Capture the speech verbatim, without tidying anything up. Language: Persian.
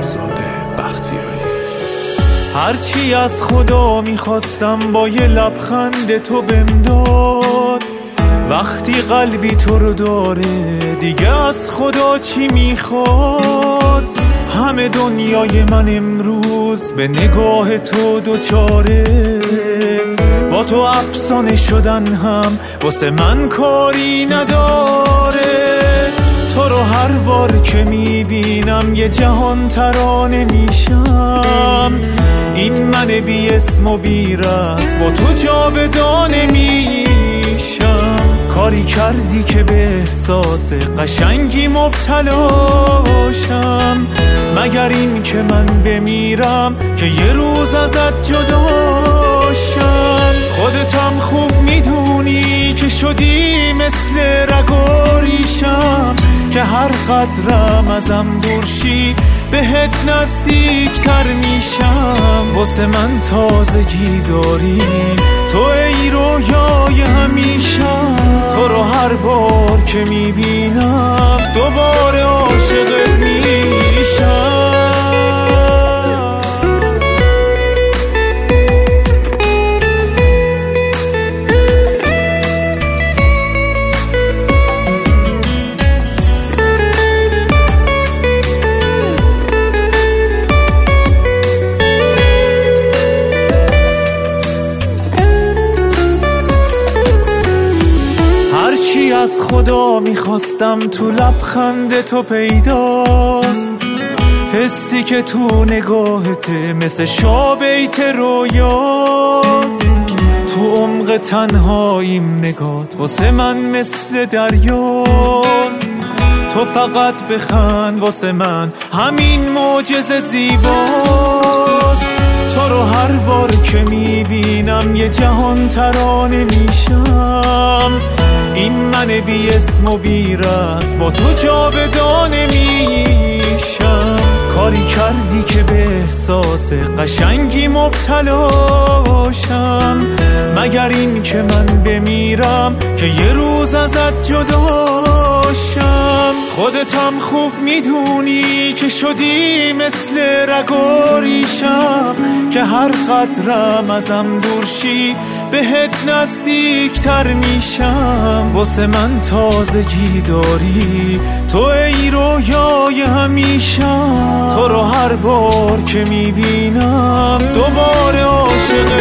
شهرزاد بختیاری. هرچی از خدا میخواستم با یه لبخند تو بهم داد. وقتی قلبی تو رو داره دیگه از خدا چی میخواد؟ همه دنیای من امروز به نگاه تو دوچاره. با تو افسانه شدن هم واسه من کاری نداره. تو رو هر بار که میبینم یه جهان ترانه میشم. این من بی اسم و بی رس با تو جاودانه میشم. کاری کردی که به احساس قشنگی مبتلاشم. مگر این که من بمیرم که یه روز ازت جداشم. خودتم خوب میدونی که شدی مثل رگاریشم، که هر قدرم ازم دورشی بهت نزدیکتر میشم. واسه من تازگی داری تو ای رویای همیشم. تو رو هر بار که میبینم دوباره عاشقت میشم. هرچی از خدا میخواستم تو لبخند تو پیداست. حسی که تو نگاهته مثل شابیت رویاست. تو عمق تنهاییم نگات واسه من مثل دریاست. تو فقط بخند واسه من همین معجزه زیباست. تو رو هر بار که میبینم یه جهان ترانه میشم. این من بی اسم و بی رس با تو جاودانه میشم. کاری کردی که به احساس قشنگی مبتلاشم. مگر این که من بمیرم که یه روز ازت جداشم. خودتم خوب میدونی که شدی مثل رگاریشم، که هر قدرم ازم دورشی بهت نزدیکتر میشم. واسه من تازگی داری تو ای رویای همیشم. تو رو هر بار که میبینم دوباره عاشق